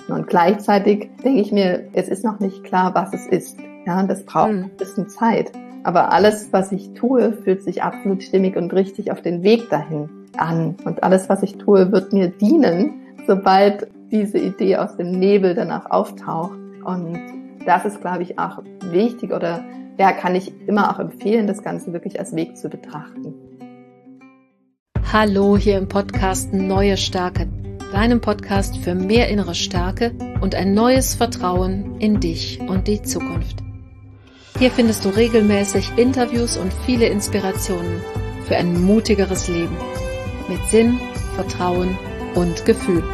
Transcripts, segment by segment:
Und gleichzeitig denke ich mir, es ist noch nicht klar, was es ist. Ja, das braucht ein bisschen Zeit. Aber alles, was ich tue, fühlt sich absolut stimmig und richtig auf den Weg dahin an. Und alles, was ich tue, wird mir dienen, sobald diese Idee aus dem Nebel danach auftaucht. Und das ist, glaube ich, auch wichtig oder ja, kann ich immer auch empfehlen, das Ganze wirklich als Weg zu betrachten. Hallo, hier im Podcast Neue Stärke, deinem Podcast für mehr innere Stärke und ein neues Vertrauen in dich und die Zukunft. Hier findest du regelmäßig Interviews und viele Inspirationen für ein mutigeres Leben mit Sinn, Vertrauen und Gefühl.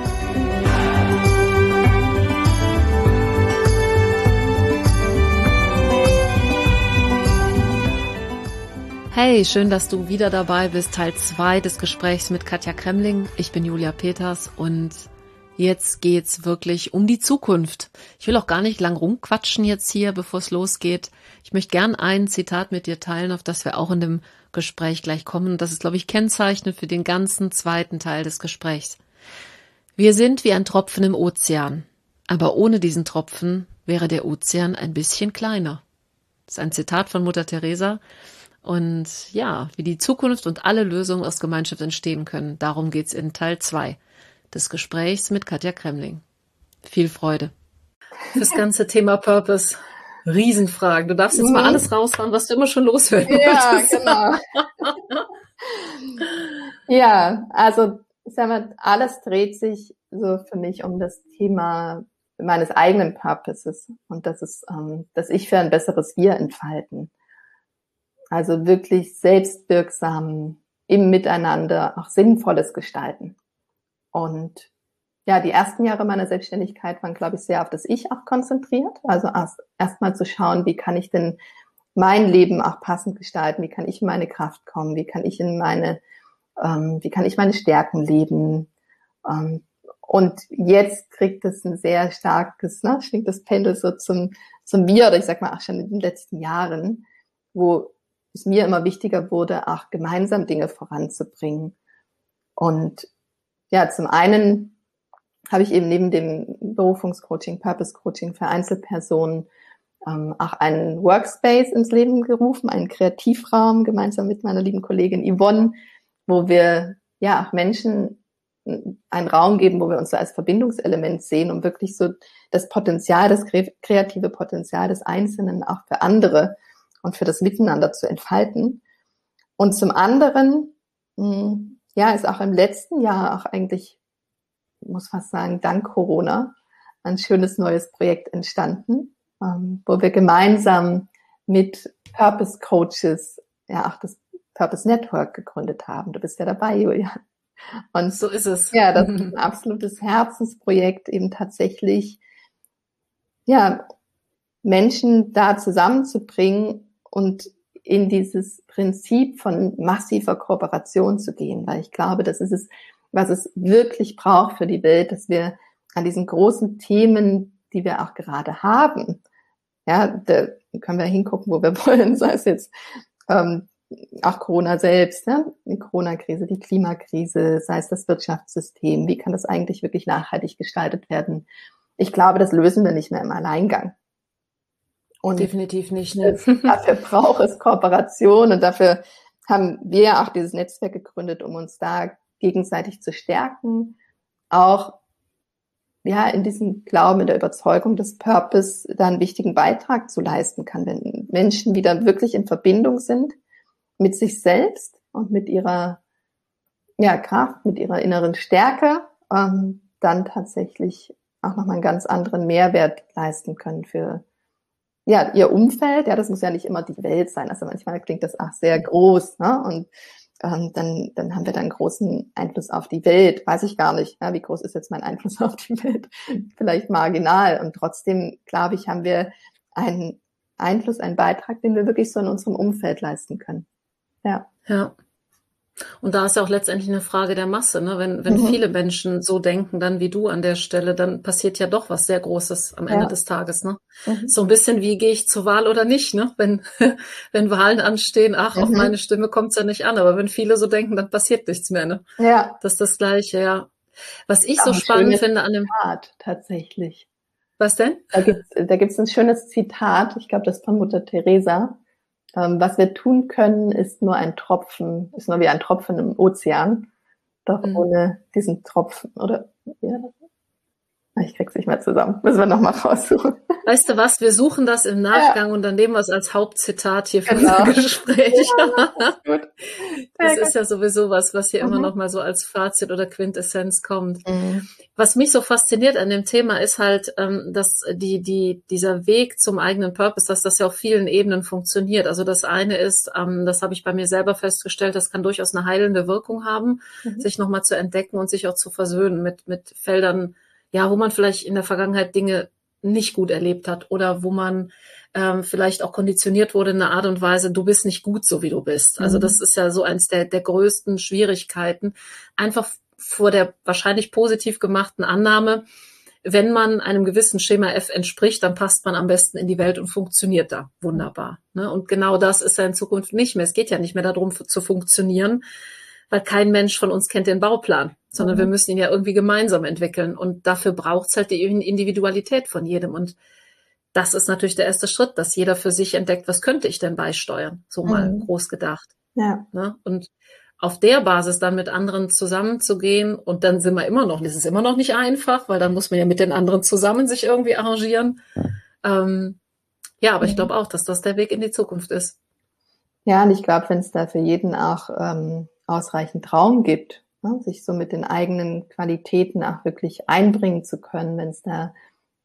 Hey, schön, dass du wieder dabei bist. Teil 2 des Gesprächs mit Katja Kremling. Ich bin Julia Peters und jetzt geht's wirklich um die Zukunft. Ich will auch gar nicht lang rumquatschen jetzt hier, bevor es losgeht. Ich möchte gern ein Zitat mit dir teilen, auf das wir auch in dem Gespräch gleich kommen. Das ist, glaube ich, kennzeichnend für den ganzen zweiten Teil des Gesprächs. Wir sind wie ein Tropfen im Ozean, aber ohne diesen Tropfen wäre der Ozean ein bisschen kleiner. Das ist ein Zitat von Mutter Teresa. Und ja, wie die Zukunft und alle Lösungen aus Gemeinschaft entstehen können, darum geht's in Teil 2 des Gesprächs mit Katja Kremling. Viel Freude. Das ganze Thema Purpose, Riesenfragen. Du darfst jetzt mal alles raushauen, was du immer schon loswerden wolltest. Ja, genau. Ja, also ich sag mal, alles dreht sich so für mich um das Thema meines eigenen Purposes und das ist, dass ich für ein besseres Wir entfalten. Also wirklich selbstwirksam im Miteinander auch Sinnvolles gestalten. Und ja, die ersten Jahre meiner Selbstständigkeit waren, glaube ich, sehr auf das Ich auch konzentriert. Also erst mal zu schauen, wie kann ich denn mein Leben auch passend gestalten? Wie kann ich in meine Kraft kommen? Wie kann ich meine Stärken leben? Und jetzt kriegt es ein sehr starkes, schwingt das Pendel so zum Wir, oder ich sag mal auch schon in den letzten Jahren, wo es mir immer wichtiger wurde, auch gemeinsam Dinge voranzubringen. Und ja, zum einen habe ich eben neben dem Berufungscoaching, Purpose Coaching für Einzelpersonen auch einen Workspace ins Leben gerufen, einen Kreativraum gemeinsam mit meiner lieben Kollegin Yvonne, wo wir ja auch Menschen einen Raum geben, wo wir uns so als Verbindungselement sehen, um wirklich so das Potenzial, das kreative Potenzial des Einzelnen auch für andere und für das Miteinander zu entfalten. Und zum anderen, ja, ist auch im letzten Jahr auch eigentlich, muss fast sagen, dank Corona ein schönes neues Projekt entstanden, wo wir gemeinsam mit Purpose Coaches ja auch das Purpose Network gegründet haben. Du bist ja dabei, Julia. Und so ist es. Ja, das ist ein absolutes Herzensprojekt, eben tatsächlich, ja, Menschen da zusammenzubringen und in dieses Prinzip von massiver Kooperation zu gehen, weil ich glaube, das ist es, was es wirklich braucht für die Welt, dass wir an diesen großen Themen, die wir auch gerade haben, ja, da können wir hingucken, wo wir wollen, sei es jetzt auch Corona selbst, die Corona-Krise, die Klimakrise, sei es das Wirtschaftssystem, wie kann das eigentlich wirklich nachhaltig gestaltet werden? Ich glaube, das lösen wir nicht mehr im Alleingang. Und definitiv nicht. Dafür braucht es Kooperation und dafür haben wir ja auch dieses Netzwerk gegründet, um uns da gegenseitig zu stärken. Auch ja in diesem Glauben, in der Überzeugung, dass Purpose da einen wichtigen Beitrag zu leisten kann, wenn Menschen wieder wirklich in Verbindung sind mit sich selbst und mit ihrer Kraft, mit ihrer inneren Stärke, dann tatsächlich auch nochmal einen ganz anderen Mehrwert leisten können für ihr Umfeld. Ja, das muss ja nicht immer die Welt sein. Also manchmal klingt das auch sehr groß, und dann haben wir dann großen Einfluss auf die Welt. Weiß ich gar nicht, wie groß ist jetzt mein Einfluss auf die Welt? Vielleicht marginal. Und trotzdem, glaube ich, haben wir einen Einfluss, einen Beitrag, den wir wirklich so in unserem Umfeld leisten können. Ja. Ja. Und da ist ja auch letztendlich eine Frage der Masse, ne? Wenn viele Menschen so denken, dann wie du an der Stelle, dann passiert ja doch was sehr Großes am Ende des Tages, ne? So ein bisschen wie, gehe ich zur Wahl oder nicht, ne? Wenn Wahlen anstehen, auf meine Stimme kommt's ja nicht an, aber wenn viele so denken, dann passiert nichts mehr, ne? Ja. Das ist das Gleiche, ja. Was ich Auch so ein spannend schönes finde an dem, Zitat, tatsächlich. was denn? Da gibt's ein schönes Zitat, ich glaube, das ist von Mutter Teresa. Was wir tun können, ist nur wie ein Tropfen im Ozean. Doch Mhm. ohne diesen Tropfen, oder? Ja, ich krieg's nicht mehr zusammen. Müssen wir nochmal raussuchen. Weißt du was? Wir suchen das im Ja, Nachgang und dann nehmen wir es als Hauptzitat hier für unser genau. Gespräch. Gut. Das Sehr ist gut. ja sowieso was hier immer Mhm. noch mal so als Fazit oder Quintessenz kommt. Mhm. Was mich so fasziniert an dem Thema ist halt, dass dieser Weg zum eigenen Purpose, dass das ja auf vielen Ebenen funktioniert. Also das eine ist, das habe ich bei mir selber festgestellt, das kann durchaus eine heilende Wirkung haben, Mhm. sich nochmal zu entdecken und sich auch zu versöhnen mit Feldern, ja, wo man vielleicht in der Vergangenheit Dinge nicht gut erlebt hat oder wo man vielleicht auch konditioniert wurde in einer Art und Weise, du bist nicht gut, so wie du bist. Also das Mhm. ist ja so eins der größten Schwierigkeiten, einfach vor der wahrscheinlich positiv gemachten Annahme, wenn man einem gewissen Schema F entspricht, dann passt man am besten in die Welt und funktioniert da wunderbar. Ne? Und genau das ist ja in Zukunft nicht mehr. Es geht ja nicht mehr darum zu funktionieren, weil kein Mensch von uns kennt den Bauplan, sondern wir Mhm. müssen ihn ja irgendwie gemeinsam entwickeln. Und dafür braucht es halt die Individualität von jedem. Und das ist natürlich der erste Schritt, dass jeder für sich entdeckt, was könnte ich denn beisteuern, so mal Mhm. groß gedacht. Ja. Ne? Und auf der Basis dann mit anderen zusammenzugehen und dann das ist immer noch nicht einfach, weil dann muss man ja mit den anderen zusammen sich irgendwie arrangieren. Ja, aber ich Mhm. glaube auch, dass das der Weg in die Zukunft ist. Ja, und ich glaube, wenn es da für jeden auch ausreichend Raum gibt, ne, sich so mit den eigenen Qualitäten auch wirklich einbringen zu können, wenn es da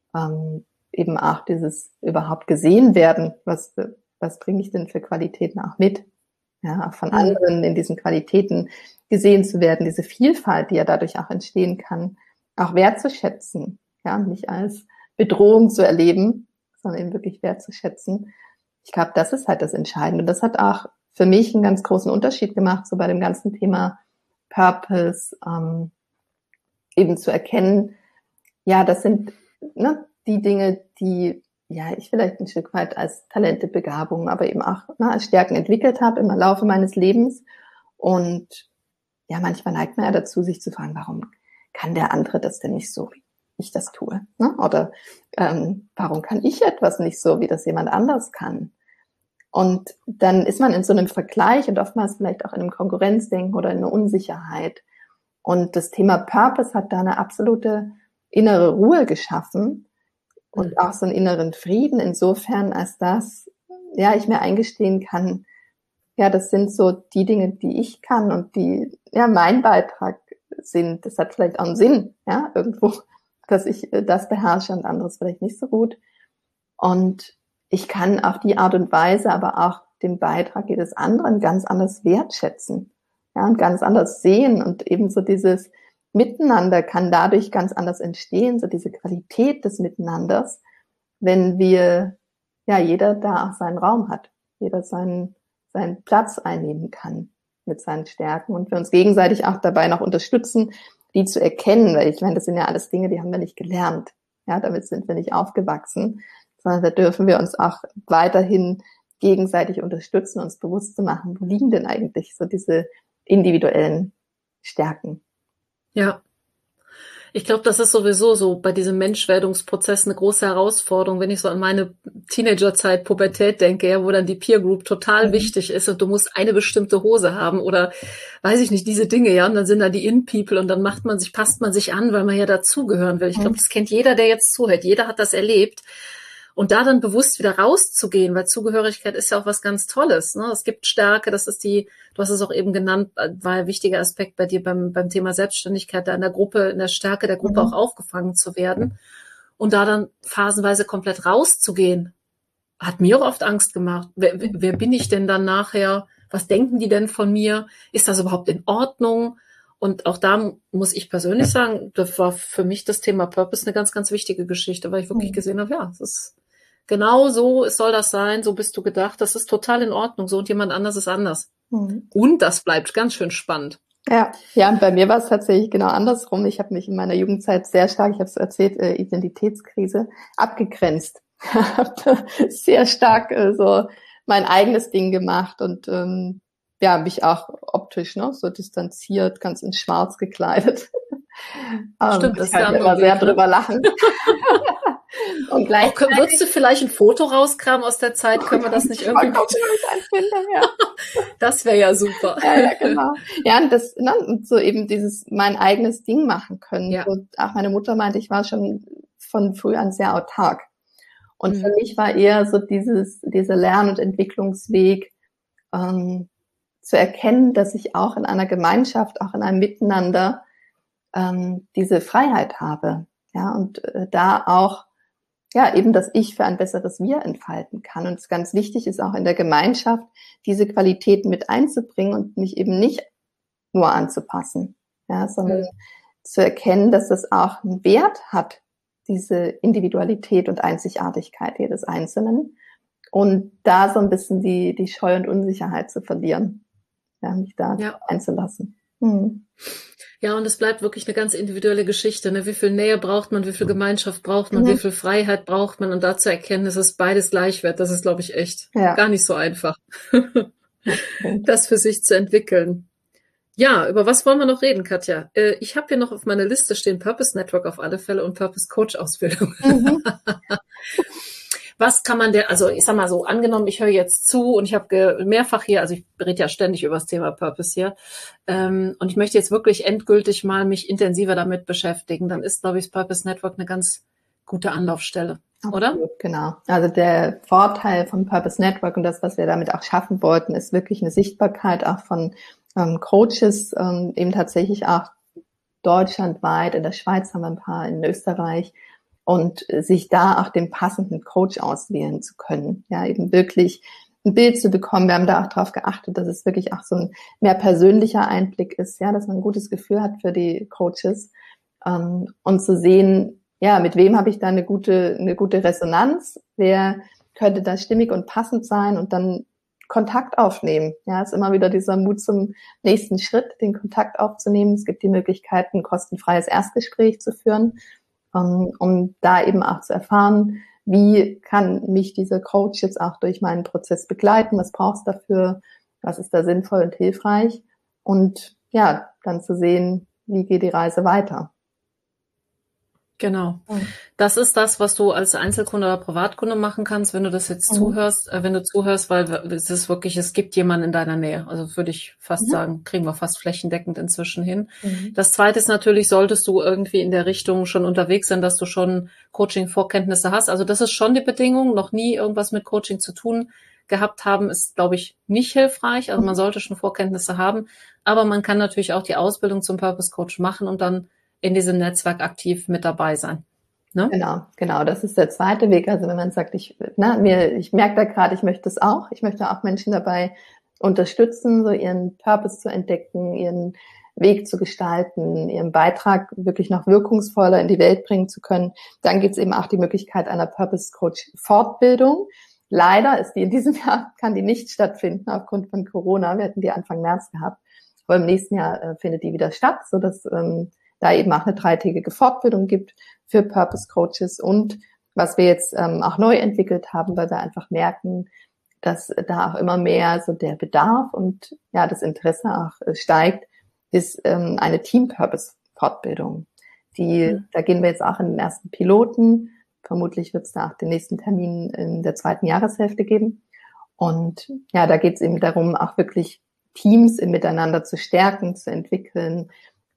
eben auch dieses überhaupt gesehen werden, was bringe ich denn für Qualitäten auch mit, ja, auch von Hm. anderen in diesen Qualitäten gesehen zu werden, diese Vielfalt, die ja dadurch auch entstehen kann, auch wertzuschätzen, ja, nicht als Bedrohung zu erleben, sondern eben wirklich wertzuschätzen. Ich glaube, das ist halt das Entscheidende. Und das hat auch für mich einen ganz großen Unterschied gemacht, so bei dem ganzen Thema Purpose, eben zu erkennen, ja, das sind die Dinge, die ja ich vielleicht ein Stück weit als Talente, Begabungen, aber eben auch als Stärken entwickelt habe im Laufe meines Lebens. Und ja, manchmal neigt man ja dazu, sich zu fragen, warum kann der andere das denn nicht so, wie ich das tue? Ne? Oder warum kann ich etwas nicht so, wie das jemand anders kann? Und dann ist man in so einem Vergleich und oftmals vielleicht auch in einem Konkurrenzdenken oder in einer Unsicherheit. Und das Thema Purpose hat da eine absolute innere Ruhe geschaffen und Mhm. auch so einen inneren Frieden insofern, als dass, ja, ich mir eingestehen kann, ja, das sind so die Dinge, die ich kann und die, ja, mein Beitrag sind. Das hat vielleicht auch einen Sinn, ja, irgendwo, dass ich das beherrsche und anderes vielleicht nicht so gut. Und ich kann auf die Art und Weise aber auch den Beitrag jedes anderen ganz anders wertschätzen, ja, und ganz anders sehen und eben so dieses Miteinander kann dadurch ganz anders entstehen, so diese Qualität des Miteinanders, wenn wir, ja, jeder da auch seinen Raum hat, jeder seinen Platz einnehmen kann mit seinen Stärken und wir uns gegenseitig auch dabei noch unterstützen, die zu erkennen, weil ich meine, das sind ja alles Dinge, die haben wir nicht gelernt, ja, damit sind wir nicht aufgewachsen, sondern da dürfen wir uns auch weiterhin gegenseitig unterstützen, uns bewusst zu machen, wo liegen denn eigentlich so diese individuellen Stärken. Ja. Ich glaube, das ist sowieso so bei diesem Menschwerdungsprozess eine große Herausforderung, wenn ich so an meine Teenagerzeit, Pubertät denke, ja, wo dann die Peer Group total Mhm. wichtig ist und du musst eine bestimmte Hose haben oder weiß ich nicht, diese Dinge, ja, und dann sind da die In-People und dann passt man sich an, weil man ja dazugehören will. Ich glaube, das kennt jeder, der jetzt zuhört. Jeder hat das erlebt. Und da dann bewusst wieder rauszugehen, weil Zugehörigkeit ist ja auch was ganz Tolles. Ne? Es gibt Stärke, das ist du hast es auch eben genannt, war ein wichtiger Aspekt bei dir beim Thema Selbstständigkeit, da in der Gruppe, in der Stärke der Gruppe auch Mhm. aufgefangen zu werden. Und da dann phasenweise komplett rauszugehen, hat mir auch oft Angst gemacht. Wer bin ich denn dann nachher? Was denken die denn von mir? Ist das überhaupt in Ordnung? Und auch da muss ich persönlich sagen, das war für mich das Thema Purpose eine ganz, ganz wichtige Geschichte, weil ich wirklich Mhm. gesehen habe, ja, es ist genau so soll das sein, so bist du gedacht, das ist total in Ordnung, so und jemand anders ist anders. Mhm. Und das bleibt ganz schön spannend. Ja, ja, und bei mir war es tatsächlich genau andersrum. Ich habe mich in meiner Jugendzeit sehr stark, ich habe es erzählt, Identitätskrise, abgegrenzt. Habe sehr stark so mein eigenes Ding gemacht und ja, mich auch optisch so distanziert, ganz in Schwarz gekleidet. Stimmt, Ich das ist kann der andere immer Weg, sehr ne? drüber lachen. Und Auch, würdest gleichzeitig du vielleicht ein Foto rauskramen aus der Zeit? Können wir das nicht mal irgendwie? gucken, ob ich eins finde, ja. Das wäre ja super. Ja, genau. Ja, und das, ne, und so eben dieses mein eigenes Ding machen können. Ja. So, auch meine Mutter meinte, ich war schon von früh an sehr autark. Und für Mhm. mich war eher so dieser Lern- und Entwicklungsweg, zu erkennen, dass ich auch in einer Gemeinschaft, auch in einem Miteinander, diese Freiheit habe. Ja, und da auch, ja, eben das Ich für ein besseres Wir entfalten kann. Und es ganz wichtig ist auch in der Gemeinschaft, diese Qualitäten mit einzubringen und mich eben nicht nur anzupassen, ja, sondern zu erkennen, dass das auch einen Wert hat, diese Individualität und Einzigartigkeit jedes Einzelnen. Und da so ein bisschen die Scheu und Unsicherheit zu verlieren, ja, mich da Ja. einzulassen. Ja, und es bleibt wirklich eine ganz individuelle Geschichte. Ne? Wie viel Nähe braucht man, wie viel Gemeinschaft braucht man, wie viel Freiheit braucht man? Und da zu erkennen, es ist beides gleichwert, das ist, glaube ich, echt Ja. gar nicht so einfach, Okay. das für sich zu entwickeln. Ja, über was wollen wir noch reden, Katja? Ich habe hier noch auf meiner Liste stehen Purpose Network auf alle Fälle und Purpose Coach Ausbildung. Was kann man denn, also ich sag mal so, angenommen, ich höre jetzt zu und ich habe mehrfach hier, also ich rede ja ständig über das Thema Purpose hier, und ich möchte jetzt wirklich endgültig mal mich intensiver damit beschäftigen, dann ist, glaube ich, das Purpose Network eine ganz gute Anlaufstelle, oder? Absolut, genau. Also der Vorteil vom Purpose Network und das, was wir damit auch schaffen wollten, ist wirklich eine Sichtbarkeit auch von Coaches, eben tatsächlich auch deutschlandweit. In der Schweiz haben wir ein paar, in Österreich, und sich da auch den passenden Coach auswählen zu können. Ja, eben wirklich ein Bild zu bekommen. Wir haben da auch darauf geachtet, dass es wirklich auch so ein mehr persönlicher Einblick ist, ja, dass man ein gutes Gefühl hat für die Coaches, und zu sehen, ja, mit wem habe ich da eine gute Resonanz? Wer könnte da stimmig und passend sein? Und dann Kontakt aufnehmen. Ja, ist immer wieder dieser Mut zum nächsten Schritt, den Kontakt aufzunehmen. Es gibt die Möglichkeit, ein kostenfreies Erstgespräch zu führen, um da eben auch zu erfahren, wie kann mich dieser Coach jetzt auch durch meinen Prozess begleiten? Was brauchst du dafür? Was ist da sinnvoll und hilfreich? Und ja, dann zu sehen, wie geht die Reise weiter? Genau. Das ist das, was du als Einzelkunde oder Privatkunde machen kannst, wenn du das jetzt zuhörst, weil es ist wirklich, es gibt jemanden in deiner Nähe. Also würde ich fast sagen, kriegen wir fast flächendeckend inzwischen hin. Das Zweite ist natürlich, solltest du irgendwie in der Richtung schon unterwegs sein, dass du schon Coaching-Vorkenntnisse hast. Also das ist schon die Bedingung. Noch nie irgendwas mit Coaching zu tun gehabt haben, ist, glaube ich, nicht hilfreich. Also man sollte schon Vorkenntnisse haben. Aber man kann natürlich auch die Ausbildung zum Purpose Coach machen und dann in diesem Netzwerk aktiv mit dabei sein. Ne? Genau. Das ist der zweite Weg. Also wenn man sagt, ich merke da gerade, ich möchte es auch. Ich möchte auch Menschen dabei unterstützen, so ihren Purpose zu entdecken, ihren Weg zu gestalten, ihren Beitrag wirklich noch wirkungsvoller in die Welt bringen zu können. Dann gibt es eben auch die Möglichkeit einer Purpose Coach Fortbildung. Leider ist die in diesem Jahr, kann die nicht stattfinden aufgrund von Corona. Wir hätten die Anfang März gehabt. Aber im nächsten Jahr findet die wieder statt, sodass da eben auch eine 3-tägige Fortbildung gibt für Purpose Coaches und was wir jetzt auch neu entwickelt haben, weil wir einfach merken, dass da auch immer mehr so der Bedarf und ja das Interesse auch steigt, ist eine Team-Purpose-Fortbildung. Da gehen wir jetzt auch in den ersten Piloten. Vermutlich wird es da auch den nächsten Termin in der 2. Jahreshälfte geben. Und ja, da geht es eben darum, auch wirklich Teams im Miteinander zu stärken, zu entwickeln,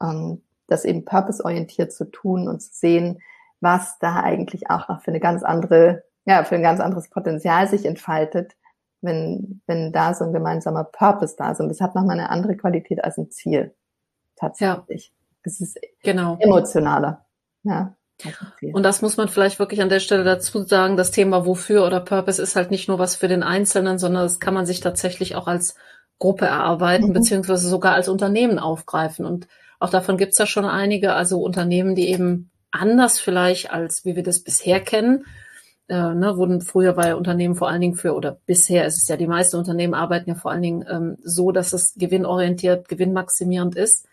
das eben purpose-orientiert zu tun und zu sehen, was da eigentlich auch noch für ein ganz anderes Potenzial sich entfaltet, wenn da so ein gemeinsamer Purpose da ist. Und das hat nochmal eine andere Qualität als ein Ziel. Tatsächlich. Ja. Es ist emotionaler. Ja. Und das muss man vielleicht wirklich an der Stelle dazu sagen, das Thema Wofür oder Purpose ist halt nicht nur was für den Einzelnen, sondern das kann man sich tatsächlich auch als Gruppe erarbeiten, beziehungsweise sogar als Unternehmen aufgreifen. Und auch davon gibt's ja schon einige, also Unternehmen, die eben anders vielleicht, als wie wir das bisher kennen, wurden früher bei Unternehmen vor allen Dingen oder bisher ist es ja, die meisten Unternehmen arbeiten ja vor allen Dingen so, dass es gewinnorientiert, gewinnmaximierend ist.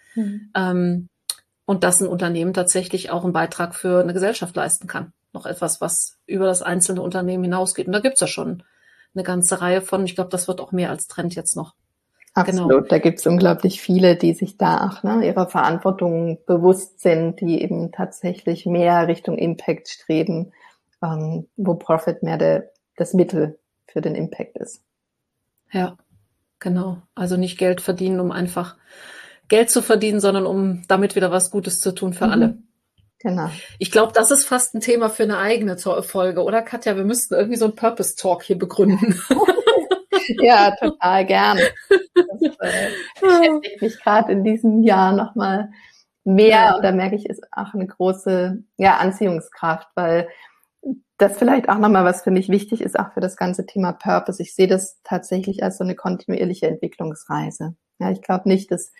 Und dass ein Unternehmen tatsächlich auch einen Beitrag für eine Gesellschaft leisten kann. Noch etwas, was über das einzelne Unternehmen hinausgeht. Und da gibt's ja schon eine ganze Reihe von. Ich glaube, das wird auch mehr als Trend jetzt noch. Genau. Absolut. Da gibt es unglaublich viele, die sich da auch ihrer Verantwortung bewusst sind, die eben tatsächlich mehr Richtung Impact streben, wo Profit mehr das Mittel für den Impact ist. Ja, genau. Also nicht Geld verdienen, um einfach Geld zu verdienen, sondern um damit wieder was Gutes zu tun für alle. Genau. Ich glaube, das ist fast ein Thema für eine eigene Folge, oder Katja? Wir müssten irgendwie so einen Purpose Talk hier begründen. Ja, total gern. Das beschäftigt mich gerade in diesem Jahr nochmal mehr und da merke ich, ist auch eine große Anziehungskraft, weil das vielleicht auch nochmal was für mich wichtig ist, auch für das ganze Thema Purpose. Ich sehe das tatsächlich als so eine kontinuierliche Entwicklungsreise. Ja, ich glaube nicht, dass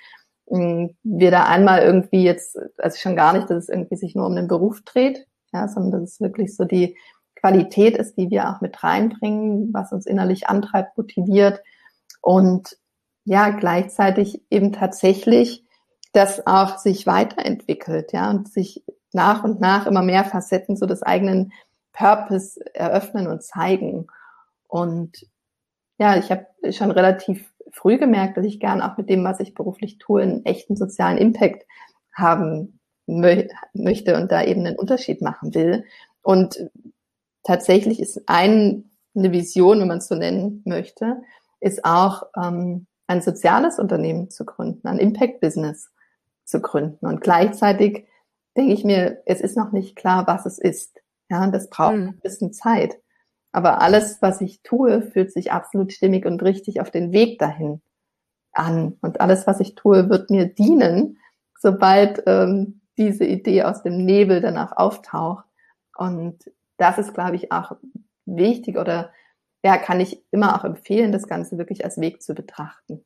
wir da einmal irgendwie jetzt, also schon gar nicht, dass es irgendwie sich nur um den Beruf dreht, ja, sondern dass es wirklich so die Qualität ist, die wir auch mit reinbringen, was uns innerlich antreibt, motiviert und ja, gleichzeitig eben tatsächlich das auch sich weiterentwickelt, ja, und sich nach und nach immer mehr Facetten so des eigenen Purpose eröffnen und zeigen. Und ja, ich habe schon relativ früh gemerkt, dass ich gern auch mit dem, was ich beruflich tue, einen echten sozialen Impact haben möchte und da eben einen Unterschied machen will. Und tatsächlich ist eine Vision, wenn man es so nennen möchte, ist auch ein soziales Unternehmen zu gründen, ein Impact-Business zu gründen. Und gleichzeitig denke ich mir, es ist noch nicht klar, was es ist. Ja, und das braucht ein bisschen Zeit. Aber alles, was ich tue, fühlt sich absolut stimmig und richtig auf den Weg dahin an. Und alles, was ich tue, wird mir dienen, sobald diese Idee aus dem Nebel danach auftaucht. Und das ist, glaube ich, auch wichtig oder kann ich immer auch empfehlen, das Ganze wirklich als Weg zu betrachten.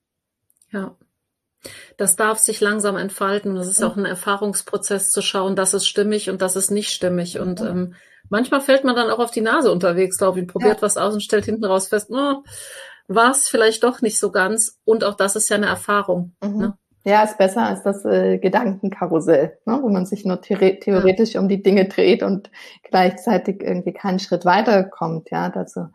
Ja. Das darf sich langsam entfalten. Das ist auch ein Erfahrungsprozess zu schauen, das ist stimmig und das ist nicht stimmig. Und manchmal fällt man dann auch auf die Nase unterwegs, glaube ich, und probiert was aus und stellt hinten raus fest, war es vielleicht doch nicht so ganz. Und auch das ist ja eine Erfahrung. Ne? Ja, ist besser als das Gedankenkarussell, wo man sich nur theoretisch um die Dinge dreht und gleichzeitig irgendwie keinen Schritt weiterkommt. Ja, dazu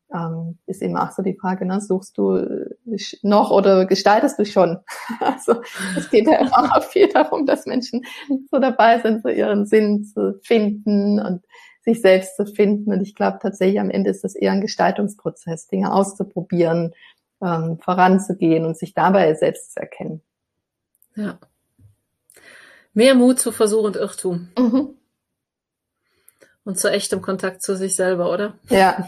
ist eben auch so die Frage, suchst du noch oder gestaltest du schon? Also es geht ja auch viel darum, dass Menschen so dabei sind, so ihren Sinn zu finden und sich selbst zu finden. Und ich glaube tatsächlich, am Ende ist das eher ein Gestaltungsprozess, Dinge auszuprobieren, voranzugehen und sich dabei selbst zu erkennen. Ja. Mehr Mut zu Versuch und Irrtum. Und zu echtem Kontakt zu sich selber, oder? Ja.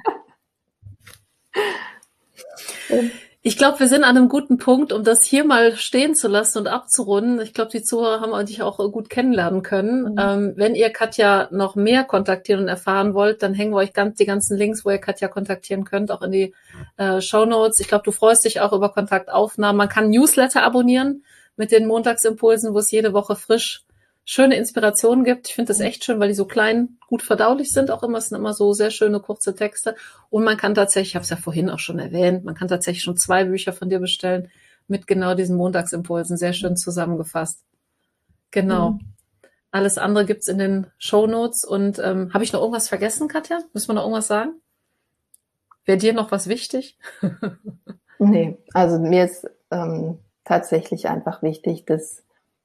Ich glaube, wir sind an einem guten Punkt, um das hier mal stehen zu lassen und abzurunden. Ich glaube, die Zuhörer haben dich auch gut kennenlernen können. Wenn ihr Katja noch mehr kontaktieren und erfahren wollt, dann hängen wir euch die ganzen Links, wo ihr Katja kontaktieren könnt, auch in die Shownotes. Ich glaube, du freust dich auch über Kontaktaufnahmen. Man kann Newsletter abonnieren mit den Montagsimpulsen, wo es jede Woche frisch schöne Inspirationen gibt. Ich finde das echt schön, weil die so klein, gut verdaulich sind auch immer. Es sind immer so sehr schöne, kurze Texte. Und man kann tatsächlich, ich habe es ja vorhin auch schon erwähnt, man kann tatsächlich schon 2 Bücher von dir bestellen mit genau diesen Montagsimpulsen, sehr schön zusammengefasst. Genau. Alles andere gibt's in den Shownotes. Und habe ich noch irgendwas vergessen, Katja? Müssen wir noch irgendwas sagen? Wäre dir noch was wichtig? Nee, also mir ist tatsächlich einfach wichtig, dass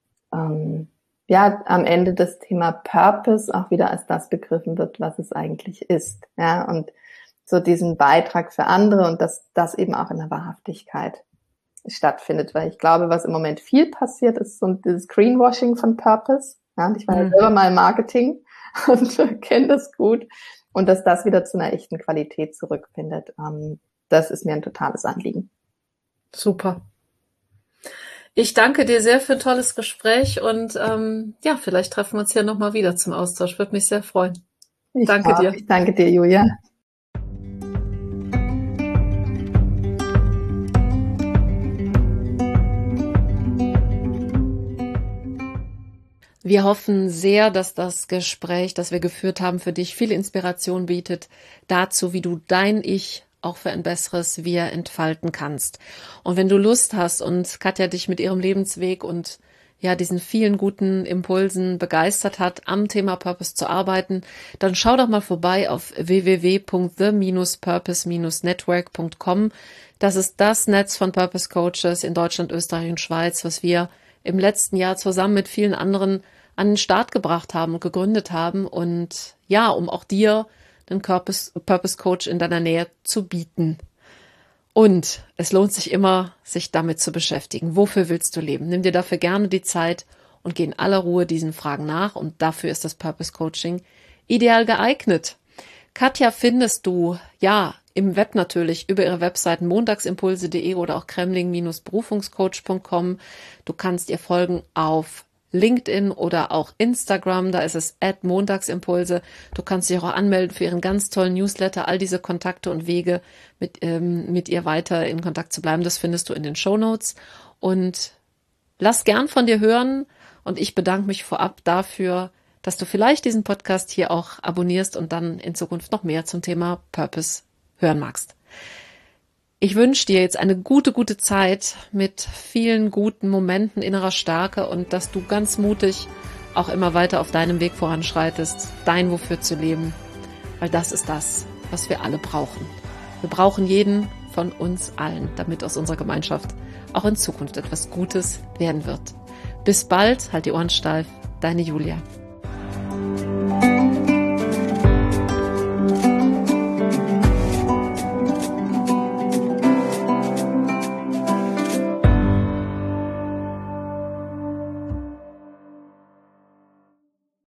am Ende das Thema Purpose auch wieder als das begriffen wird, was es eigentlich ist. Ja, und so diesen Beitrag für andere und dass das eben auch in der Wahrhaftigkeit stattfindet. Weil ich glaube, was im Moment viel passiert, ist so dieses Greenwashing von Purpose. Ja, und ich war ja selber mal im Marketing und kenne das gut. Und dass das wieder zu einer echten Qualität zurückfindet. Das ist mir ein totales Anliegen. Super. Ich danke dir sehr für ein tolles Gespräch und vielleicht treffen wir uns hier nochmal wieder zum Austausch. Würde mich sehr freuen. Danke dir. Ich danke dir, Julia. Wir hoffen sehr, dass das Gespräch, das wir geführt haben, für dich viel Inspiration bietet dazu, wie du dein Ich auch für ein besseres Wir entfalten kannst. Und wenn du Lust hast und Katja dich mit ihrem Lebensweg und diesen vielen guten Impulsen begeistert hat, am Thema Purpose zu arbeiten, dann schau doch mal vorbei auf www.the-purpose-network.com. Das ist das Netz von Purpose Coaches in Deutschland, Österreich und Schweiz, was wir im letzten Jahr zusammen mit vielen anderen an den Start gebracht haben und gegründet haben. Und ja, um auch dir einen Purpose Coach in deiner Nähe zu bieten. Und es lohnt sich immer, sich damit zu beschäftigen. Wofür willst du leben? Nimm dir dafür gerne die Zeit und geh in aller Ruhe diesen Fragen nach. Und dafür ist das Purpose Coaching ideal geeignet. Katja findest du, im Web natürlich, über ihre Webseiten montagsimpulse.de oder auch kremling-berufungscoach.com. Du kannst ihr folgen auf LinkedIn oder auch Instagram, da ist es @montagsimpulse. Du kannst dich auch anmelden für ihren ganz tollen Newsletter. All diese Kontakte und Wege, mit ihr weiter in Kontakt zu bleiben, das findest du in den Shownotes. Und lass gern von dir hören. Und ich bedanke mich vorab dafür, dass du vielleicht diesen Podcast hier auch abonnierst und dann in Zukunft noch mehr zum Thema Purpose hören magst. Ich wünsche dir jetzt eine gute Zeit mit vielen guten Momenten innerer Stärke und dass du ganz mutig auch immer weiter auf deinem Weg voranschreitest, dein Wofür zu leben, weil das ist das, was wir alle brauchen. Wir brauchen jeden von uns allen, damit aus unserer Gemeinschaft auch in Zukunft etwas Gutes werden wird. Bis bald, halt die Ohren steif, deine Julia.